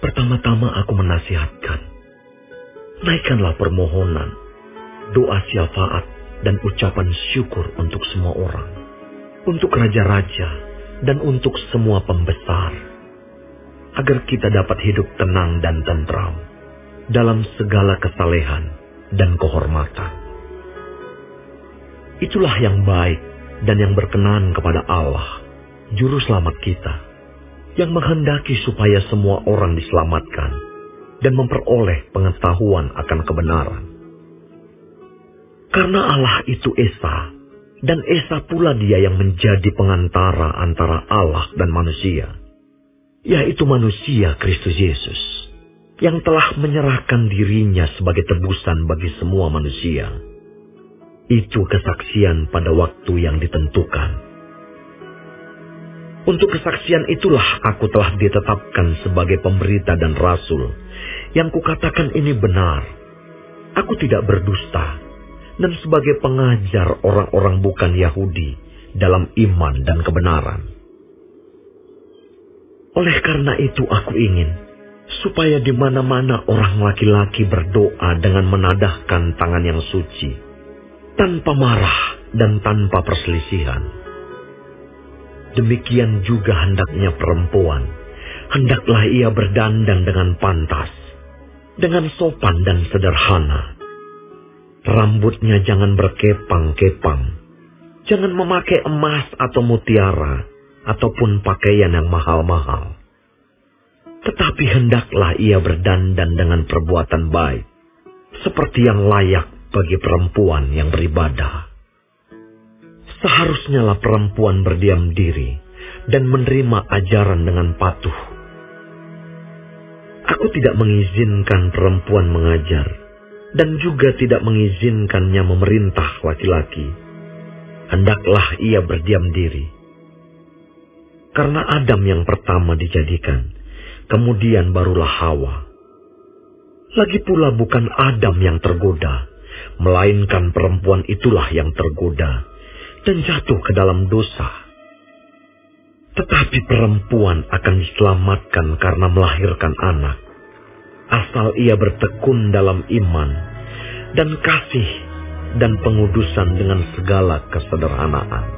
Pertama-tama aku menasihatkan, naikkanlah permohonan, doa syafaat, dan ucapan syukur untuk semua orang, untuk raja-raja, dan untuk semua pembesar, agar kita dapat hidup tenang dan tentram dalam segala kesalehan dan kehormatan. Itulah yang baik dan yang berkenan kepada Allah, Juru Selamat kita, yang menghendaki supaya semua orang diselamatkan dan memperoleh pengetahuan akan kebenaran. Karena Allah itu Esa, dan Esa pula Dia yang menjadi pengantara antara Allah dan manusia, yaitu manusia Kristus Yesus, yang telah menyerahkan dirinya sebagai tebusan bagi semua manusia. Itu kesaksian pada waktu yang ditentukan. Untuk kesaksian itulah aku telah ditetapkan sebagai pemberita dan rasul, yang kukatakan ini benar. Aku tidak berdusta, dan sebagai pengajar orang-orang bukan Yahudi dalam iman dan kebenaran. Oleh karena itu aku ingin, supaya di mana-mana orang laki-laki berdoa dengan menadahkan tangan yang suci, tanpa marah dan tanpa perselisihan. Demikian juga hendaknya perempuan, hendaklah ia berdandan dengan pantas, dengan sopan dan sederhana. Rambutnya jangan berkepang-kepang, jangan memakai emas atau mutiara, ataupun pakaian yang mahal-mahal. Tetapi hendaklah ia berdandan dengan perbuatan baik, seperti yang layak bagi perempuan yang beribadah. Seharusnya lah perempuan berdiam diri dan menerima ajaran dengan patuh. Aku tidak mengizinkan perempuan mengajar, dan juga tidak mengizinkannya memerintah laki-laki. Hendaklah ia berdiam diri. Karena Adam yang pertama dijadikan, kemudian barulah Hawa. Lagi pula bukan Adam yang tergoda, melainkan perempuan itulah yang tergoda dan jatuh ke dalam dosa. Tetapi perempuan akan diselamatkan karena melahirkan anak, asal ia bertekun dalam iman dan kasih dan pengudusan dengan segala kesederhanaan.